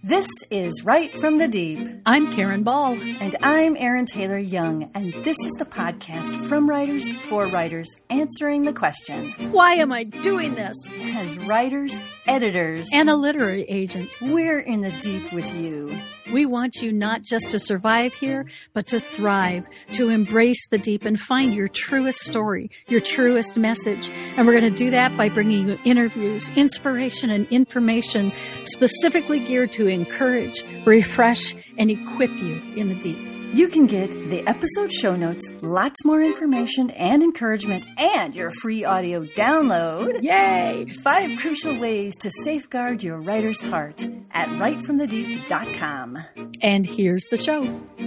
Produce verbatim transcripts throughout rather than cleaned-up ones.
This is Right from the Deep. I'm Karen Ball. And I'm Erin Taylor Young, and this is the podcast from writers for writers, answering the question, why am I doing this? As writers, editors, and a literary agent, we're in the deep with you. We want you not just to survive here, but to thrive, to embrace the deep and find your truest story, your truest message. And we're going to do that by bringing you interviews, inspiration, and information specifically geared to encourage, refresh, and equip you in the deep. You can get the episode show notes, lots more information and encouragement, and your free audio download. Yay! Five crucial ways to safeguard your writer's heart at right from the deep dot com. And here's the show.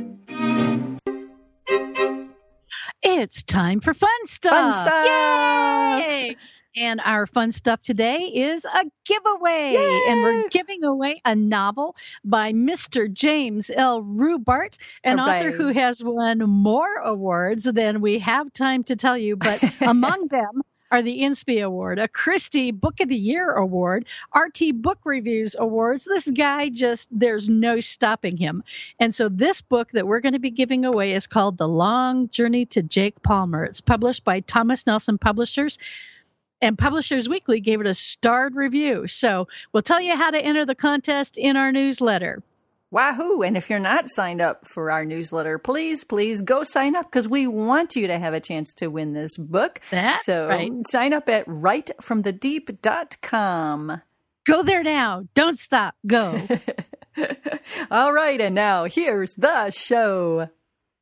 It's time for fun stuff. Fun stuff! Yay! And our fun stuff today is a giveaway. Yay! And we're giving away a novel by Mister James L. Rubart, an Hooray. author who has won more awards than we have time to tell you. But among them are the INSPI Award, a Christie Book of the Year Award, R T Book Reviews Awards. This guy just, there's no stopping him. And so this book that we're going to be giving away is called The Long Journey to Jake Palmer. It's published by Thomas Nelson Publishers. And Publishers Weekly gave it a starred review. So we'll tell you how to enter the contest in our newsletter. Wahoo! And if you're not signed up for our newsletter, please, please go sign up because we want you to have a chance to win this book. That's so right. Sign up at right from the deep dot com. Go there now. Don't stop. Go. All right. And now here's the show.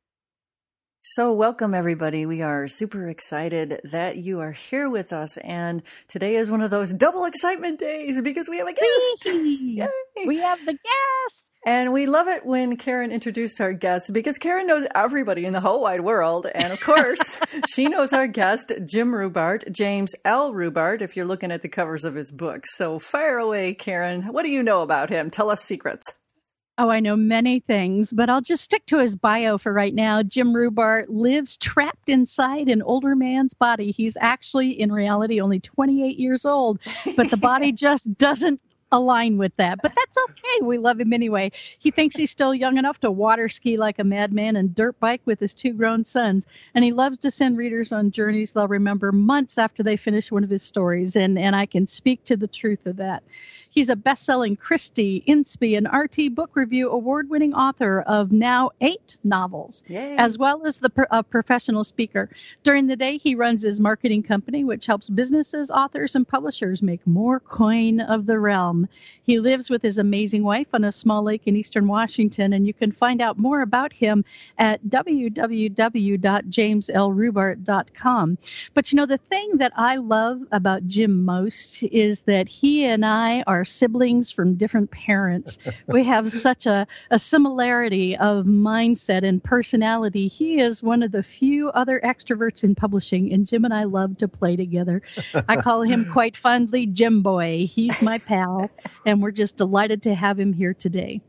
So welcome, everybody. We are super excited that you are here with us. And today is one of those double excitement days because we have a guest. Yay. We have the guest. And we love it when Karen introduces our guests because Karen knows everybody in the whole wide world. And of course, she knows our guest, Jim Rubart, James L. Rubart, if you're looking at the covers of his books. So fire away, Karen. What do you know about him? Tell us secrets. Oh, I know many things, but I'll just stick to his bio for right now. Jim Rubart lives trapped inside an older man's body. He's actually, in reality, only twenty-eight years old, but the body just doesn't align with that. But that's okay. We love him anyway. He thinks he's still young enough to water ski like a madman and dirt bike with his two grown sons. And he loves to send readers on journeys they'll remember months after they finish one of his stories. And, and I can speak to the truth of that. He's a best-selling Christie, INSPI, and R T Book Review award-winning author of now eight novels, Yay. As well as the a professional speaker. During the day, he runs his marketing company, which helps businesses, authors, and publishers make more coin of the realm. He lives with his amazing wife on a small lake in eastern Washington, and you can find out more about him at w w w dot james l rubart dot com. But you know, the thing that I love about Jim most is that he and I are siblings from different parents. We have such a, a similarity of mindset and personality. He is one of the few other extroverts in publishing, and Jim and I love to play together. I call him quite fondly Jim Boy. He's my pal, and we're just delighted to have him here today.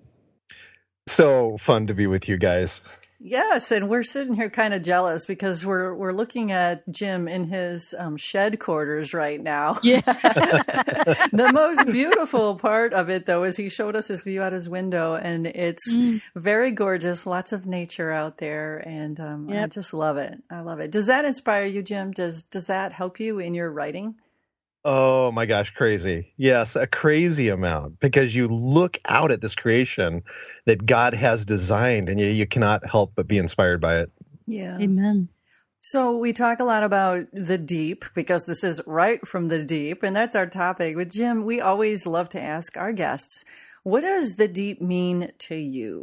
So fun to be with you guys. Yes, and we're sitting here kind of jealous because we're we're looking at Jim in his um, shed quarters right now. Yeah. The most beautiful part of it, though, is he showed us his view out his window, and it's mm. very gorgeous. Lots of nature out there, and um, yep. I just love it. I love it. Does that inspire you, Jim? Does does that help you in your writing? Oh my gosh, crazy. Yes, a crazy amount, because you look out at this creation that God has designed and you, you cannot help but be inspired by it. Yeah. Amen. So we talk a lot about the deep because this is right from the deep, and that's our topic. But Jim, we always love to ask our guests, what does the deep mean to you?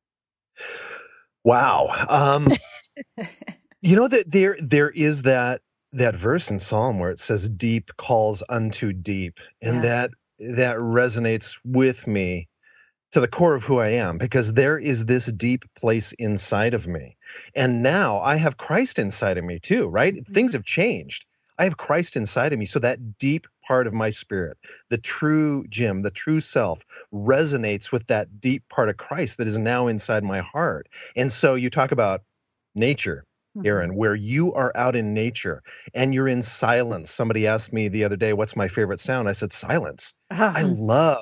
Wow. Um, you know that there there is that that verse in Psalm where it says deep calls unto deep. And yeah. that that resonates with me to the core of who I am, because there is this deep place inside of me. And now I have Christ inside of me too, right? Mm-hmm. Things have changed. I have Christ inside of me. So that deep part of my spirit, the true Jim, the true self, resonates with that deep part of Christ that is now inside my heart. And so you talk about nature, Erin, where you are out in nature and you're in silence. Somebody asked me the other day, what's my favorite sound? I said, silence. Uh-huh. I love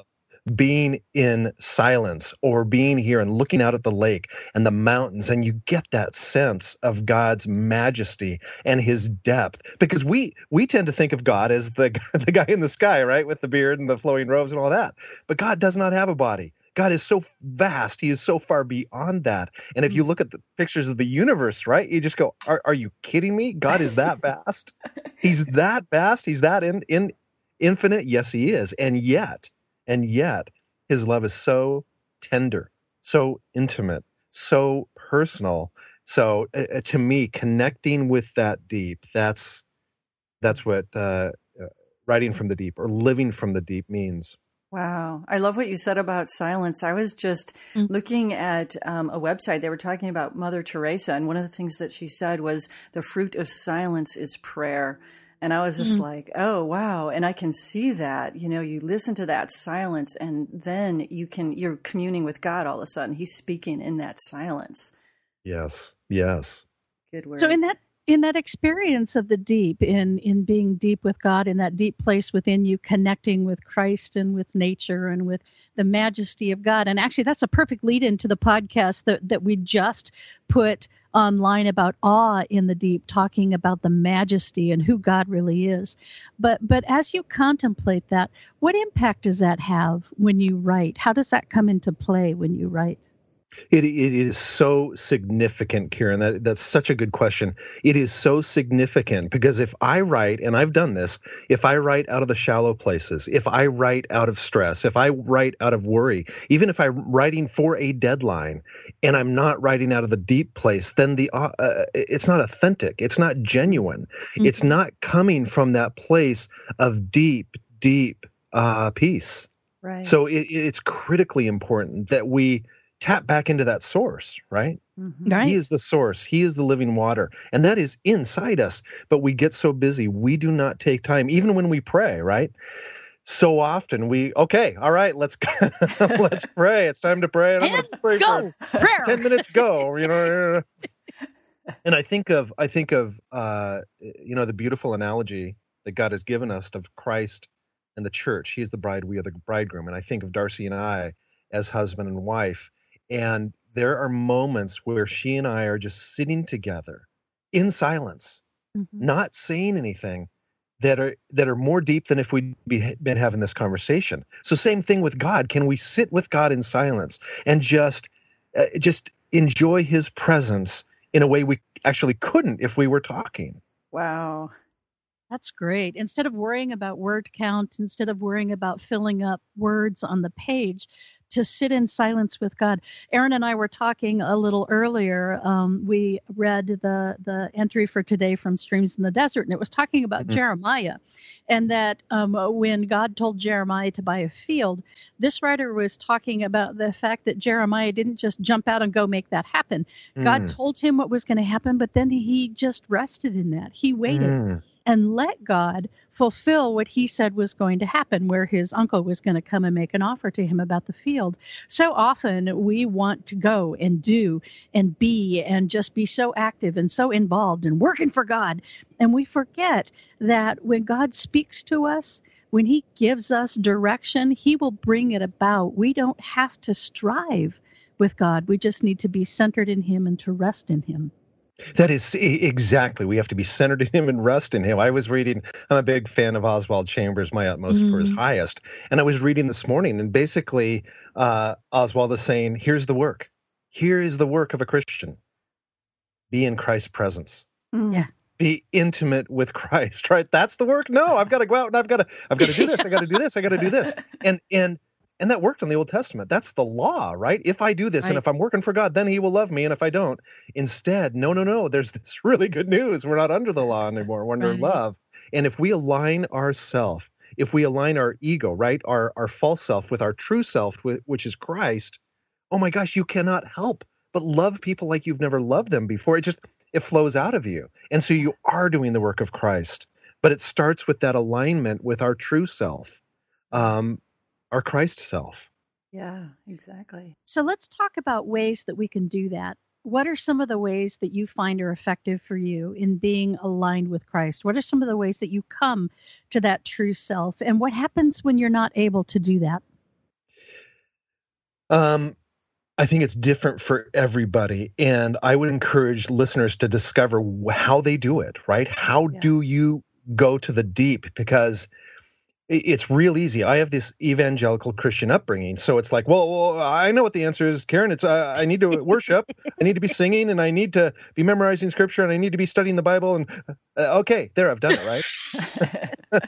being in silence or being here and looking out at the lake and the mountains, and you get that sense of God's majesty and his depth, because we we tend to think of God as the the guy in the sky, right, with the beard and the flowing robes and all that. But God does not have a body. God is so vast. He is so far beyond that. And if you look at the pictures of the universe, right, you just go, are, are you kidding me? God is that vast? He's that vast? He's that in, in infinite? Yes, he is. And yet, and yet, his love is so tender, so intimate, so personal. So uh, to me, connecting with that deep, that's that's what uh, uh, writing from the deep or living from the deep means. Wow. I love what you said about silence. I was just mm-hmm. looking at um, a website. They were talking about Mother Teresa, and one of the things that she said was the fruit of silence is prayer. And I was just mm-hmm. like, oh, wow. And I can see that. You know, you listen to that silence, and then you can, you're communing with God all of a sudden. He's speaking in that silence. Yes. Yes. Good words. So in that in that experience of the deep, in in being deep with God, in that deep place within you, connecting with Christ and with nature and with the majesty of God. And actually, that's a perfect lead into the podcast that, that we just put online about awe in the deep, talking about the majesty and who God really is. But but as you contemplate that, what impact does that have when you write? How does that come into play when you write? It it is so significant, Karen. That that's such a good question. It is so significant because if I write, and I've done this, if I write out of the shallow places, if I write out of stress, if I write out of worry, even if I'm writing for a deadline, and I'm not writing out of the deep place, then the uh, uh, it's not authentic. It's not genuine. Mm-hmm. It's not coming from that place of deep, deep uh, peace. Right. So it, it's critically important that we tap back into that source, right? Mm-hmm. Right? He is the source. He is the living water. And that is inside us. But we get so busy. We do not take time, even when we pray, right? So often we, okay, all right, let's let's pray. It's time to pray. And, and I'm going to pray go. for Prayer. ten minutes, go, you know. And I think of, I think of, uh, you know, the beautiful analogy that God has given us of Christ and the church. He's the bride, we are the bridegroom. And I think of Darcy and I as husband and wife. And there are moments where she and I are just sitting together in silence, mm-hmm. not saying anything, that are that are more deep than if we'd be, been having this conversation. So same thing with God. Can we sit with God in silence and just uh, just enjoy his presence in a way we actually couldn't if we were talking? Wow. That's great. Instead of worrying about word count, instead of worrying about filling up words on the page, to sit in silence with God. Aaron and I were talking a little earlier. Um, we read the the entry for today from Streams in the Desert, and it was talking about mm-hmm. Jeremiah, and that um, when God told Jeremiah to buy a field, this writer was talking about the fact that Jeremiah didn't just jump out and go make that happen. Mm. God told him what was going to happen, but then he just rested in that. He waited mm. and let God fulfill what he said was going to happen, where his uncle was going to come and make an offer to him about the field. So often we want to go and do and be and just be so active and so involved and working for God. And we forget that when God speaks to us, when he gives us direction, he will bring it about. We don't have to strive with God. We just need to be centered in him and to rest in him. That is exactly. We have to be centered in him and rest in him. I was reading, I'm a big fan of Oswald Chambers, My Utmost mm. for His Highest. And I was reading this morning, and basically uh, Oswald is saying, here's the work. Here is the work of a Christian. Be in Christ's presence. Mm. Yeah. Be intimate with Christ, right? That's the work. No, I've got to go out and I've got to, I've got to do this. I got to do this. I got to do this. And, and, And that worked in the Old Testament. That's the law, right? If I do this, right. and if I'm working for God, then he will love me. And if I don't, instead, no, no, no, there's this really good news. We're not under the law anymore. We're under right. love. And if we align ourself, if we align our ego, right, our, our false self with our true self, which is Christ, oh my gosh, you cannot help but love people like you've never loved them before. It just, it flows out of you. And so you are doing the work of Christ. But it starts with that alignment with our true self. Um, our Christ self. Yeah, exactly. So let's talk about ways that we can do that. What are some of the ways that you find are effective for you in being aligned with Christ? What are some of the ways that you come to that true self? And what happens when you're not able to do that? Um, I think it's different for everybody, and I would encourage listeners to discover how they do it, right? How Yeah. do you go to the deep? Because it's real easy. I have this evangelical Christian upbringing, so it's like, well, well I know what the answer is, Karen. It's uh, I need to worship, I need to be singing, and I need to be memorizing scripture, and I need to be studying the Bible. And uh, okay, there, I've done it, right?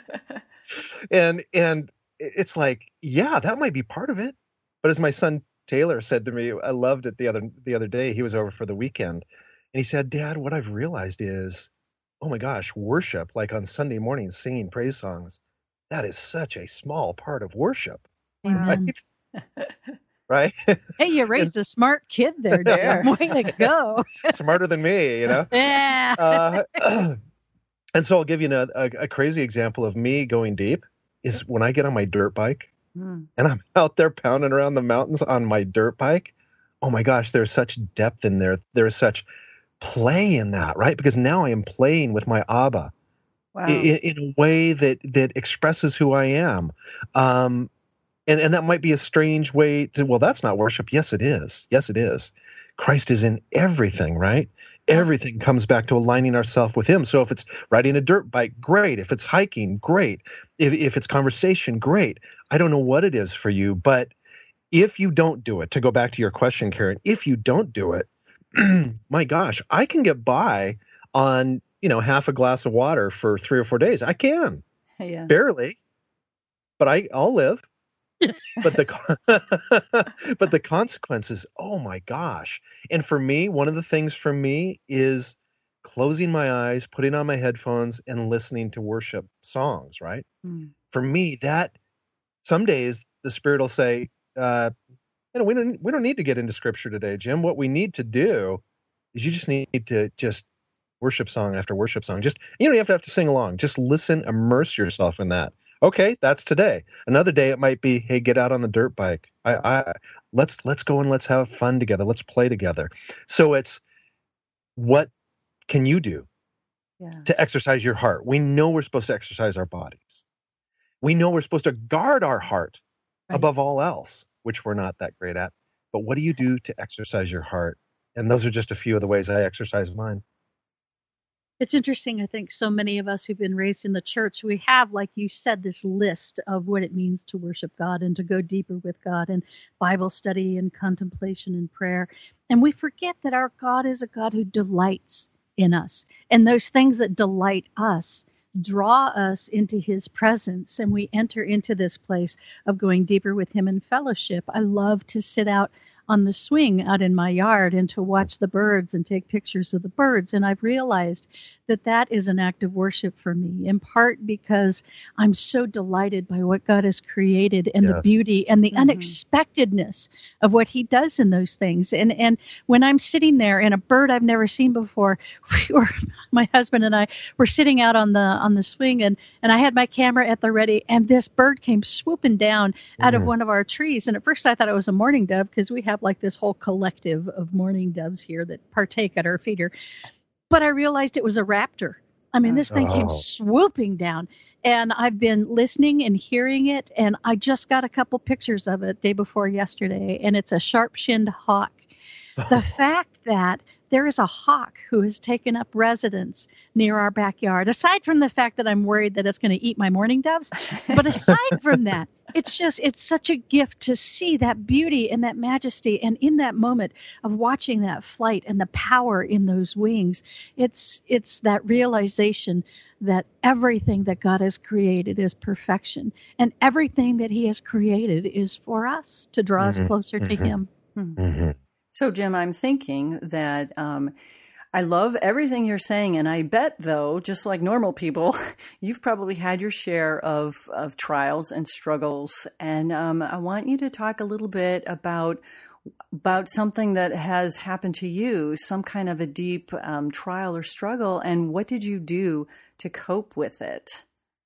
and and it's like, yeah, that might be part of it. But as my son Taylor said to me, I loved it the other the other day. He was over for the weekend, and he said, "Dad, what I've realized is, oh my gosh, worship, like on Sunday mornings, singing praise songs." That is such a small part of worship, Amen. right? Right? Hey, you raised a smart kid there, There. Jim. Way to go. Smarter than me, you know? Yeah. Uh, and so I'll give you a, a, a crazy example of me going deep is when I get on my dirt bike Mm. and I'm out there pounding around the mountains on my dirt bike. Oh my gosh, there's such depth in there. There's such play in that, right? Because now I am playing with my Abba. Wow. In, in a way that that expresses who I am. Um, and, and that might be a strange way to, well, that's not worship. Yes, it is. Yes, it is. Christ is in everything, right? Everything comes back to aligning ourselves with him. So if it's riding a dirt bike, great. If it's hiking, great. If, if it's conversation, great. I don't know what it is for you, but if you don't do it, to go back to your question, Karen, if you don't do it, my gosh, I can get by on, you know, half a glass of water for three or four days. I can, Yeah. barely, but I, I'll live. But the but the consequences, oh my gosh. And for me, one of the things for me is closing my eyes, putting on my headphones, and listening to worship songs, right? Mm. For me, that some days the Spirit will say, uh, you know, we don't we don't need to get into scripture today, Jim. What we need to do is you just need to just worship song after worship song. Just, you don't have to have to sing along. Just listen, immerse yourself in that. Okay, that's today. Another day it might be, hey, get out on the dirt bike. I, I let's let's go and let's have fun together. Let's play together. So it's, what can you do Yeah. to exercise your heart? We know we're supposed to exercise our bodies. We know we're supposed to guard our heart Right. above all else, which we're not that great at. But what do you do to exercise your heart? And those are just a few of the ways I exercise mine. It's interesting. I think so many of us who've been raised in the church, we have, like you said, this list of what it means to worship God and to go deeper with God, and Bible study and contemplation and prayer. And we forget that our God is a God who delights in us. And those things that delight us draw us into his presence, and we enter into this place of going deeper with him in fellowship. I love to sit out on the swing out in my yard and to watch the birds and take pictures of the birds. And I've realized that that is an act of worship for me, in part because I'm so delighted by what God has created and Yes. the beauty and the Mhm. unexpectedness of what he does in those things. And and when I'm sitting there and a bird I've never seen before, we were, my husband and I were sitting out on the on the swing, and and I had my camera at the ready, and this bird came swooping down out of Mhm. one of our trees. And at first I thought it was a mourning dove, because we have like this whole collective of mourning doves here that partake at our feeder. But I realized it was a raptor. I mean, this thing came Oh. swooping down, and I've been listening and hearing it. And I just got a couple pictures of it day before yesterday, and it's a sharp-shinned hawk. The fact that there is a hawk who has taken up residence near our backyard, aside from the fact that I'm worried that it's going to eat my mourning doves, but aside from that, it's just, it's such a gift to see that beauty and that majesty. And in that moment of watching that flight and the power in those wings, it's, it's that realization that everything that God has created is perfection, and everything that he has created is for us to draw us Mhm. closer to Mhm. him. Mhm. So, Jim, I'm thinking that um, I love everything you're saying. And I bet, though, just like normal people, you've probably had your share of, of trials and struggles. And um, I want you to talk a little bit about about something that has happened to you, some kind of a deep um, trial or struggle. And what did you do to cope with it?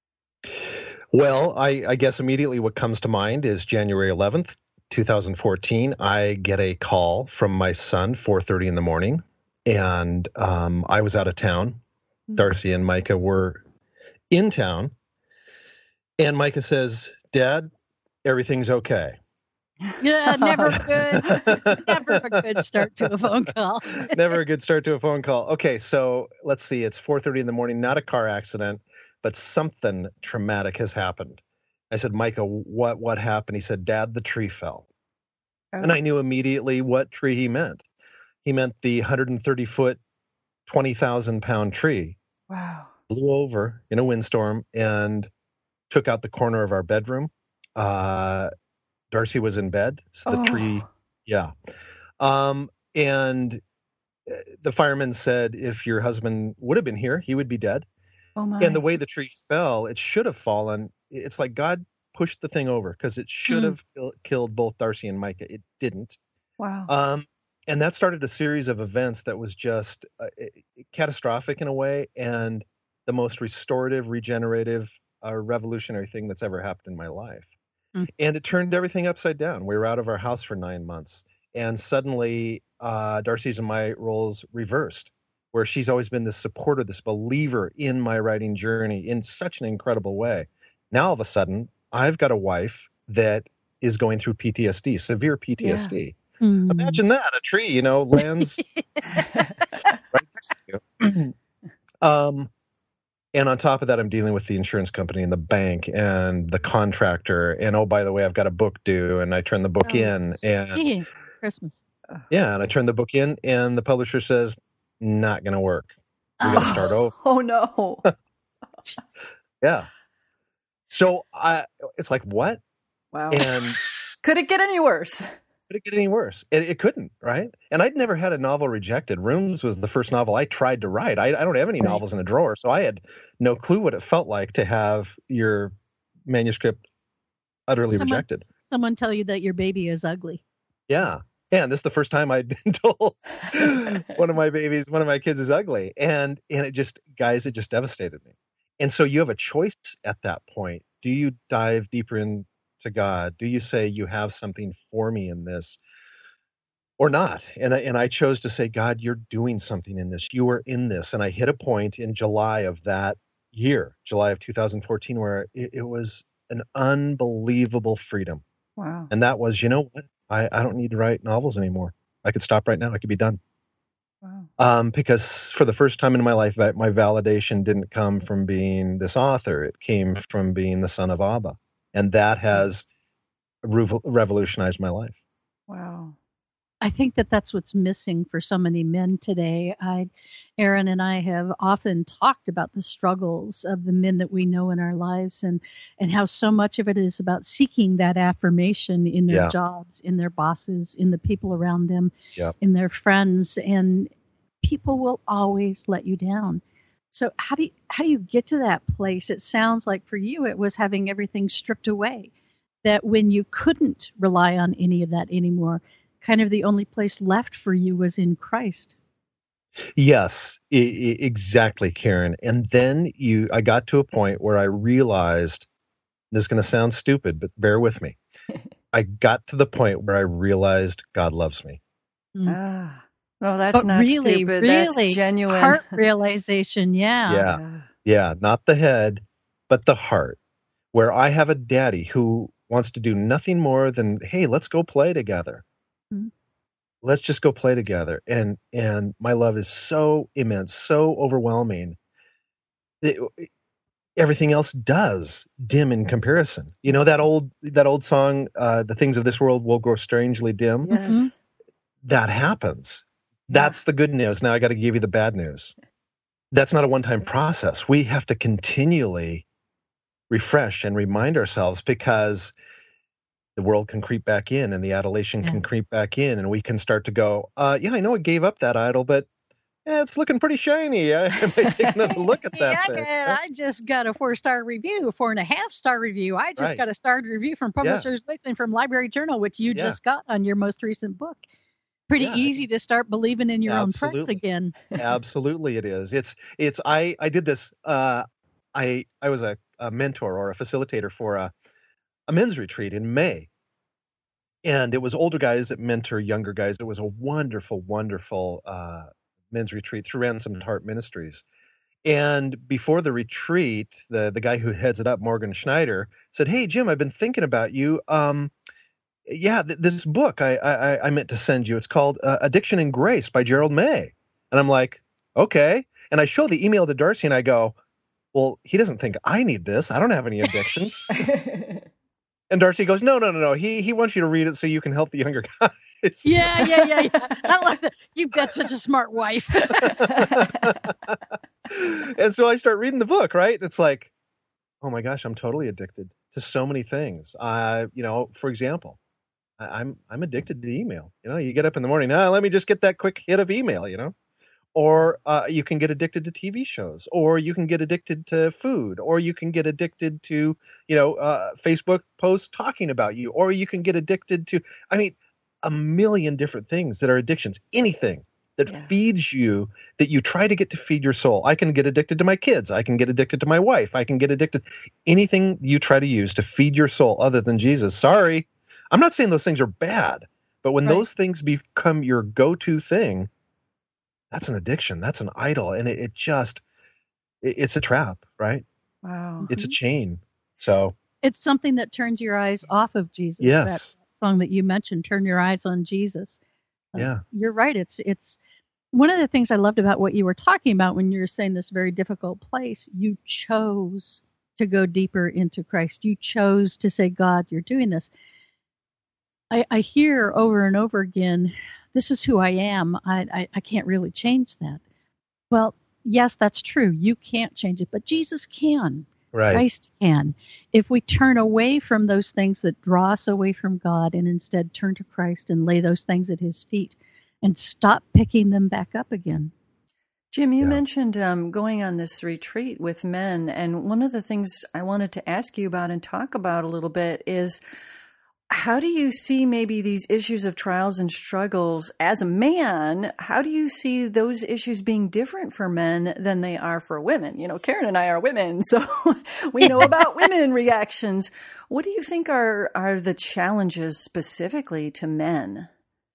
Well, I, I guess immediately what comes to mind is January eleventh, twenty fourteen. I get a call from my son, four thirty in the morning, and um, I was out of town. Darcy and Micah were in town, and Micah says, "Dad, everything's okay." Yeah, never good. Never a good start to a phone call. Never a good start to a phone call. Okay, so let's see. It's four thirty in the morning, not a car accident, but something traumatic has happened. I said, Micah, what what happened? He said, Dad, the tree fell. Oh. And I knew immediately what tree he meant. He meant the one hundred thirty foot, twenty thousand pound tree. Wow. Blew over in a windstorm and took out the corner of our bedroom. Uh, Darcy was in bed. So the Oh. tree, yeah. Um, and the fireman said, if your husband would have been here, he would be dead. Oh my. And the way the tree fell, it should have fallen. It's like God pushed the thing over because it should Mm. have kill- killed both Darcy and Micah. It didn't. Wow. Um, and that started a series of events that was just uh, catastrophic in a way, and the most restorative, regenerative, uh, revolutionary thing that's ever happened in my life. Mm. And it turned everything upside down. We were out of our house for nine months. And suddenly, uh, Darcy's and my roles reversed, where she's always been this supporter, this believer in my writing journey in such an incredible way. Now, all of a sudden, I've got a wife that is going through P T S D, severe P T S D. Mm. Imagine that, a tree, you know, lands right next to you. um, and on top of that, I'm dealing with the insurance company and the bank and the contractor. And oh, by the way, I've got a book due, and I turn the book Oh, in, and Yeah, Christmas. yeah, and I turn the book in, and the publisher says, "Not going to work. We got to start over." Oh no. Yeah. So I, it's like, what? Wow. And Could it get any worse? could it get any worse? It, it couldn't, right? And I'd never had a novel rejected. Rooms was the first novel I tried to write. I, I don't have any Right. novels in a drawer, so I had no clue what it felt like to have your manuscript utterly Someone- rejected. Someone tell you that your baby is ugly. Yeah. Yeah, and this is the first time I'd been told one of my babies, one of my kids is ugly. And and it just, guys, it just devastated me. And so you have a choice at that point. Do you dive deeper into God? Do you say you have something for me in this or not? And I, and I chose to say, God, you're doing something in this. You are in this. And I hit a point in July of that year, July of two thousand fourteen, where it, it was an unbelievable freedom. Wow. And that was, you know what? I, I don't need to write novels anymore. I could stop right now. I could be done. Wow. Um, because for the first time in my life, that my validation didn't come from being this author. It came from being the son of Abba. And that has revo- revolutionized my life. Wow. I think that that's what's missing for so many men today. I, Aaron and I have often talked about the struggles of the men that we know in our lives, and and how so much of it is about seeking that affirmation in their Yeah. jobs, in their bosses, in the people around them, Yeah. in their friends, and people will always let you down. So how do you, how do you get to that place? It sounds like for you it was having everything stripped away, that when you couldn't rely on any of that anymore, kind of the only place left for you was in Christ. Yes, I- I- exactly, Karen. And then you, I got to a point where I realized, this is going to sound stupid, but bear with me. I got to the point where I realized God loves me. Ah. No, that's But not really, stupid. really That's genuine. heart realization. Yeah. Yeah. Yeah, not the head, but the heart, where I have a daddy who wants to do nothing more than, hey, let's go play together. Mhm. Let's just go play together. And and my love is so immense, so overwhelming. It, everything else does dim in comparison. You know that old that old song, uh, "The things of this world will grow strangely dim." Yes. Mhm. That happens. Yeah. That's the good news. Now I got to give you the bad news. That's not a one-time process. We have to continually refresh and remind ourselves, because the world can creep back in and the adulation Yeah. can creep back in, and we can start to go, uh, yeah, I know I gave up that idol, but eh, it's looking pretty shiny. I, I might take another look at that Yeah, I, thing. got- I just got a four-star review, a four and a half star review. I just Right. got a starred review from Publishers Weekly and from Library Journal, which you Yeah. just got on your most recent book. Pretty Yeah, easy to start believing in your own price Absolutely. again. Absolutely, it is. It's it's. I I did this. Uh, I I was a, a mentor or a facilitator for a a men's retreat in May, and it was older guys that mentor younger guys. It was a wonderful, wonderful uh, men's retreat through Ransomed Heart Ministries. And before the retreat, the the guy who heads it up, Morgan Schneider, said, "Hey Jim, I've been thinking about you. Um, yeah, th- this book I, I I meant to send you. It's called uh, Addiction and Grace by Gerald May. And I'm like, okay. And I show the email to Darcy and I go, well, he doesn't think I need this. I don't have any addictions. And Darcy goes, no, no, no, no. He he wants you to read it so you can help the younger guys. Yeah, yeah, yeah, yeah. I like that. You've got such a smart wife. And so I start reading the book, right? It's like, oh my gosh, I'm totally addicted to so many things. Uh, you know, for example, I, I'm I'm addicted to email. You know, you get up in the morning, ah, let me just get that quick hit of email, you know. Or uh, you can get addicted to T V shows, or you can get addicted to food, or you can get addicted to, you know, uh, Facebook posts talking about you, or you can get addicted to, I mean, a million different things that are addictions. Anything that Yeah. feeds you, that you try to get to feed your soul. I can get addicted to my kids. I can get addicted to my wife. I can get addicted. Anything you try to use to feed your soul other than Jesus. Sorry, I'm not saying those things are bad, but when Right. those things become your go-to thing, that's an addiction. That's an idol. And it, it just, it, it's a trap, right? Wow. It's a chain. So, It's something that turns your eyes off of Jesus. yes. That song that you mentioned, Turn Your Eyes on Jesus. Uh, Yeah. You're right. It's it's one of the things I loved about what you were talking about when you were saying this very difficult place. You chose to go deeper into Christ. You chose to say, God, you're doing this. I, I hear over and over again, this is who I am. I, I, I can't really change that. Well, yes, that's true. You can't change it, but Jesus can. Right. Christ can. If we turn away from those things that draw us away from God and instead turn to Christ and lay those things at his feet and stop picking them back up again. Jim, you Yeah. mentioned um, going on this retreat with men, and one of the things I wanted to ask you about and talk about a little bit is, how do you see maybe these issues of trials and struggles as a man? How do you see those issues being different for men than they are for women? You know, Karen and I are women, so we know about women reactions. What do you think are, are the challenges specifically to men?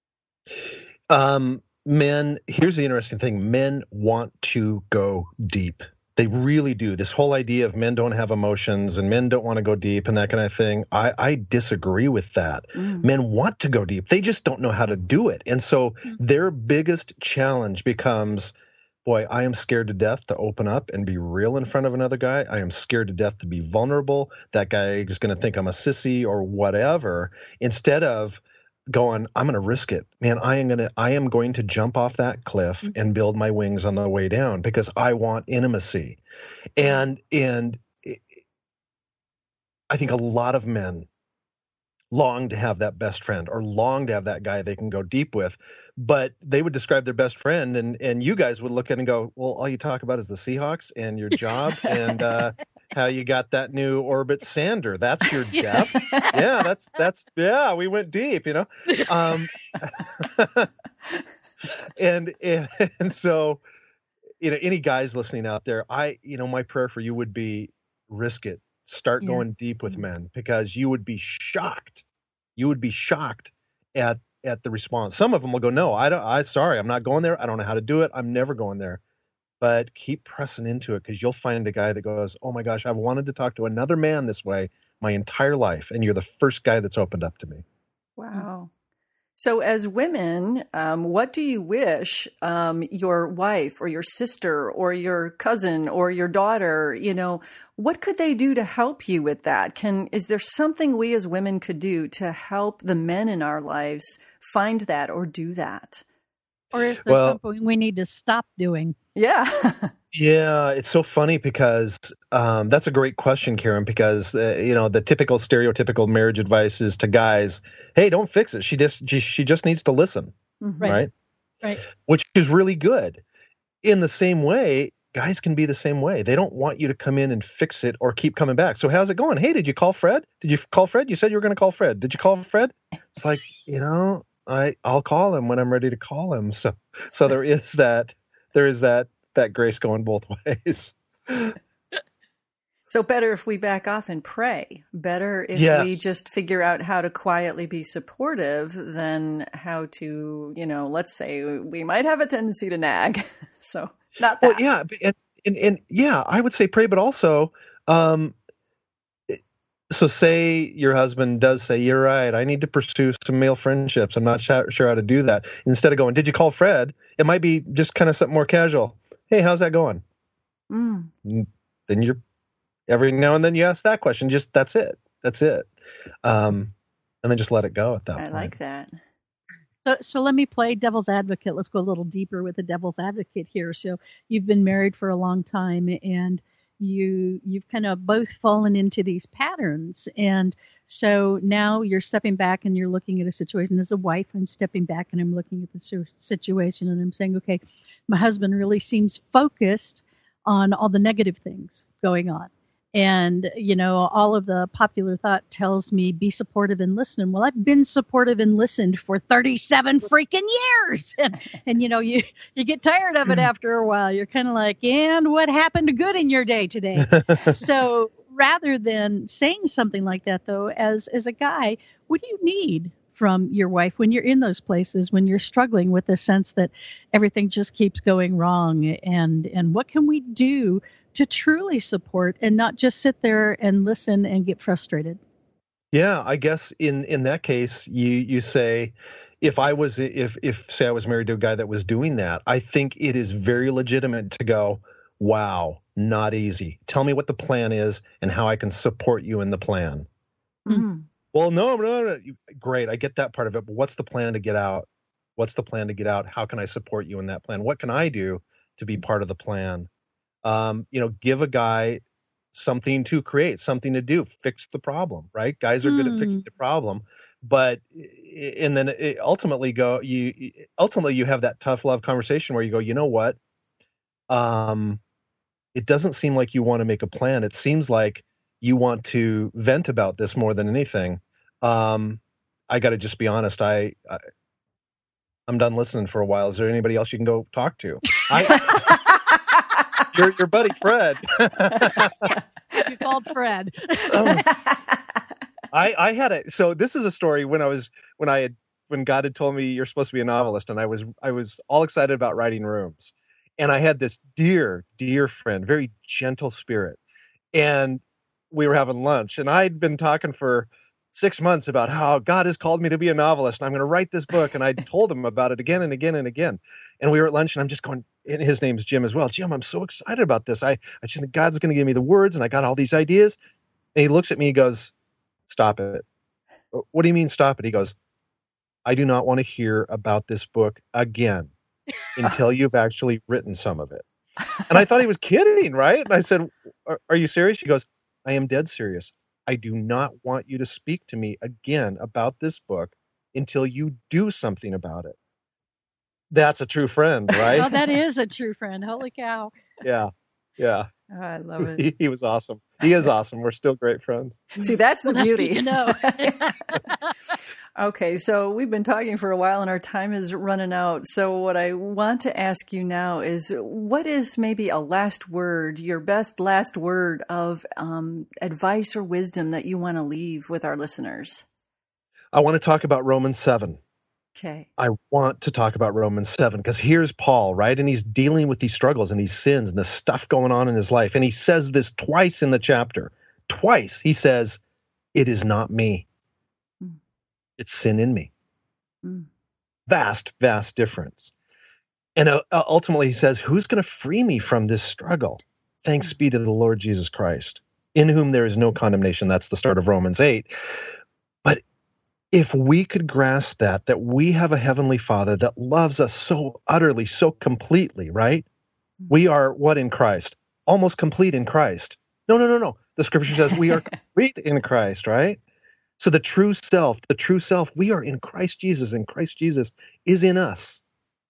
Um, men, here's the interesting thing. Men want to go deep. They really do. This whole idea of men don't have emotions and men don't want to go deep and that kind of thing, I, I disagree with that. Mm. Men want to go deep. They just don't know how to do it. And so their biggest challenge becomes, boy, I am scared to death to open up and be real in front of another guy. I am scared to death to be vulnerable. That guy is going to think I'm a sissy or whatever. Instead of going, I'm going to risk it, man. I am going to, I am going to jump off that cliff and build my wings on the way down because I want intimacy. And, and it, I think a lot of men long to have that best friend or long to have that guy they can go deep with, but they would describe their best friend and, and you guys would look at it and go, well, all you talk about is the Seahawks and your job and, uh, how you got that new Orbit sander. That's your depth. Yeah, that's, that's, yeah, we went deep, you know? Um, and, and, and so, you know, any guys listening out there, I, you know, my prayer for you would be risk it, start Yeah. going deep with men because you would be shocked. You would be shocked at, at the response. Some of them will go, no, I don't, I sorry, I'm not going there. I don't know how to do it. I'm never going there. But keep pressing into it because you'll find a guy that goes, oh my gosh, I've wanted to talk to another man this way my entire life. And you're the first guy that's opened up to me. Wow. So as women, um, what do you wish um, your wife or your sister or your cousin or your daughter, you know, what could they do to help you with that? Can, is there something we as women could do to help the men in our lives find that or do that? Or is there Well- something we need to stop doing? Yeah. Yeah, it's so funny because um, that's a great question, Karen, because, uh, you know, the typical stereotypical marriage advice is to guys, hey, don't fix it. She just, she, she just needs to listen, Mhm. Right. right? Right. Which is really good. In the same way, guys can be the same way. They don't want you to come in and fix it or keep coming back. So how's it going? Hey, did you call Fred? Did you call Fred? You said you were going to call Fred. Did you call Fred? It's like, you know, I, I'll call him when I'm ready to call him. So, so there is that, there is that, that grace going both ways. So better if we back off and pray. Better if Yes. we just figure out how to quietly be supportive than how to, you know, let's say we might have a tendency to nag. So not that. Well, yeah, but- and, and and yeah, I would say pray, but also um, So say your husband does say, you're right, I need to pursue some male friendships. I'm not sure how to do that. Instead of going, did you call Fred? It might be just kind of something more casual. Hey, how's that going? Mm. Then you're, every now and then you ask that question. Just, that's it. That's it. Um, and then just let it go at that I point. I like that. So, so let me play devil's advocate. Let's go a little deeper with the devil's advocate here. So you've been married for a long time, and you you've kind of both fallen into these patterns. And so now you're stepping back and you're looking at a situation. As a wife, I'm stepping back and I'm looking at the situation and I'm saying, okay, my husband really seems focused on all the negative things going on. And, you know, all of the popular thought tells me be supportive and listen. Well, I've been supportive and listened for thirty-seven freaking years. And, and you know, you, you get tired of it after a while. You're kind of like, and what happened good in your day today? So rather than saying something like that, though, as, as a guy, what do you need from your wife when you're in those places, when you're struggling with the sense that everything just keeps going wrong? And, and what can we do to truly support and not just sit there and listen and get frustrated? Yeah, I guess in, in that case, you you say, if I was if if say I was married to a guy that was doing that, I think it is very legitimate to go, wow, not easy. Tell me what the plan is and how I can support you in the plan. Mm. Well, no, no, no, great, I get that part of it, but what's the plan to get out? What's the plan to get out? How can I support you in that plan? What can I do to be part of the plan? Um, you know, give a guy something to create, something to do, fix the problem, right? Guys are mm. good at fixing the problem, but, and then it ultimately go, you, ultimately you have that tough love conversation where you go, you know what? Um, it doesn't seem like you want to make a plan. It seems like you want to vent about this more than anything. Um, I got to just be honest. I, I, I'm done listening for a while. Is there anybody else you can go talk to? I, Your your buddy Fred. You called Fred. um, I I had a so this is a story when I was when I had when God had told me you're supposed to be a novelist, and I was I was all excited about writing rooms, and I had this dear dear friend, very gentle spirit, and we were having lunch, and I'd been talking for six months about how God has called me to be a novelist, and I'm going to write this book, and I told him about it again and again and again, and we were at lunch, and I'm just going. And his name's Jim as well. Jim, I'm so excited about this. I, I just think God's going to give me the words, and I got all these ideas. And he looks at me, he goes, stop it. What do you mean stop it? He goes, I do not want to hear about this book again until you've actually written some of it. And I thought he was kidding, right? And I said, are, are you serious? He goes, I am dead serious. I do not want you to speak to me again about this book until you do something about it. That's a true friend, right? Oh, that is a true friend. Holy cow. Yeah. Yeah. Oh, I love it. He, he was awesome. He is awesome. We're still great friends. See, that's the well, beauty. That's good to know. Okay, so we've been talking for a while and our time is running out. So what I want to ask you now is, what is maybe a last word, your best last word of um, advice or wisdom that you want to leave with our listeners? I want to talk about Romans seven. Okay. I want to talk about Romans seven because here's Paul, right? And he's dealing with these struggles and these sins and the stuff going on in his life. And he says this twice in the chapter. Twice he says, it is not me. Mm. It's sin in me. Mm. Vast, vast difference. And uh, ultimately he says, who's going to free me from this struggle? Thanks mm. be to the Lord Jesus Christ, in whom there is no condemnation. That's the start of Romans eight. But if we could grasp that, that we have a heavenly Father that loves us so utterly, so completely, right? We are what in Christ? Almost complete in Christ. No, no, no, no. The scripture says we are complete in Christ, right? So the true self, the true self, we are in Christ Jesus, and Christ Jesus is in us.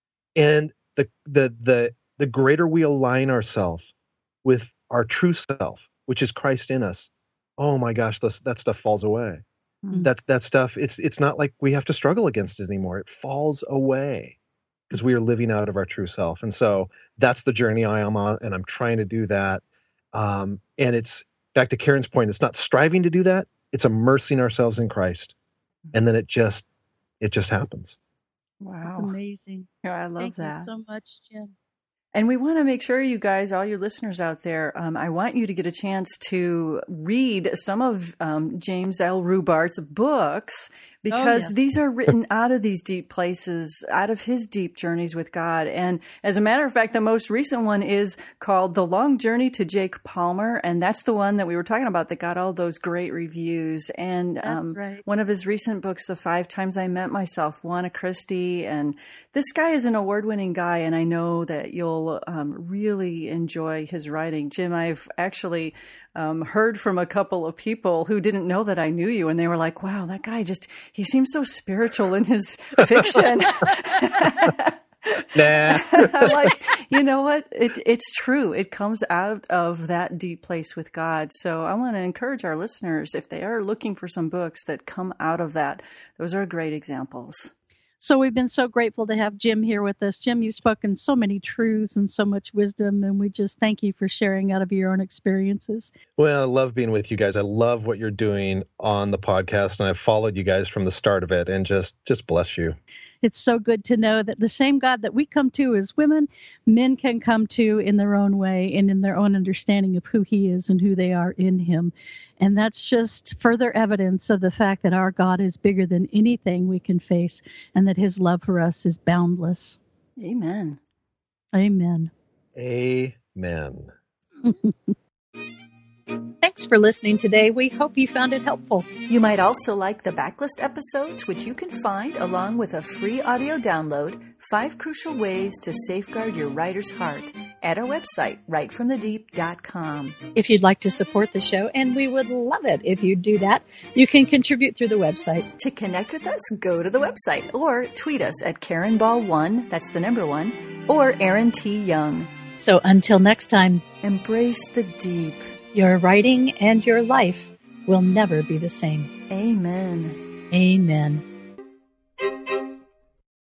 And the the the the greater we align ourselves with our true self, which is Christ in us, oh my gosh, this, that stuff falls away. Mm. That that stuff, it's it's not like we have to struggle against it anymore. It falls away because we are living out of our true self. And so that's the journey I am on, and I'm trying to do that. Um, and it's, back to Karen's point, it's not striving to do that. It's immersing ourselves in Christ. And then it just, it just happens. Wow. That's amazing. Yeah, I love Thank that. Thank you so much, Jim. And we want to make sure you guys, all your listeners out there, um, I want you to get a chance to read some of um, James L. Rubart's books, because oh, yes. these are written out of these deep places, out of his deep journeys with God. And as a matter of fact, the most recent one is called The Long Journey to Jake Palmer. And that's the one that we were talking about that got all those great reviews. And um, right. one of his recent books, The Five Times I Met Myself, won a Christie. And this guy is an award-winning guy, and I know that you'll um, really enjoy his writing. Jim, I've actually um, heard from a couple of people who didn't know that I knew you, and they were like, wow, that guy just, he seems so spiritual in his fiction. Nah. I'm like, you know what? It, it's true. It comes out of that deep place with God. So I want to encourage our listeners, if they are looking for some books that come out of that, those are great examples. So we've been so grateful to have Jim here with us. Jim, you've spoken so many truths and so much wisdom, and we just thank you for sharing out of your own experiences. Well, I love being with you guys. I love what you're doing on the podcast, and I've followed you guys from the start of it, and just, just bless you. It's so good to know that the same God that we come to as women, men can come to in their own way and in their own understanding of who he is and who they are in him. And that's just further evidence of the fact that our God is bigger than anything we can face, and that his love for us is boundless. Amen. Amen. Amen. Thanks for listening today. We hope you found it helpful. You might also like the backlist episodes, which you can find along with a free audio download, Five Crucial Ways to Safeguard Your Writer's Heart, at our website, right from the deep dot com. If you'd like to support the show, and we would love it if you'd do that, you can contribute through the website. To connect with us, go to the website or tweet us at Karen Ball one, that's the number one, or Aaron T. Young. So until next time, embrace the deep. Your writing and your life will never be the same. Amen. Amen.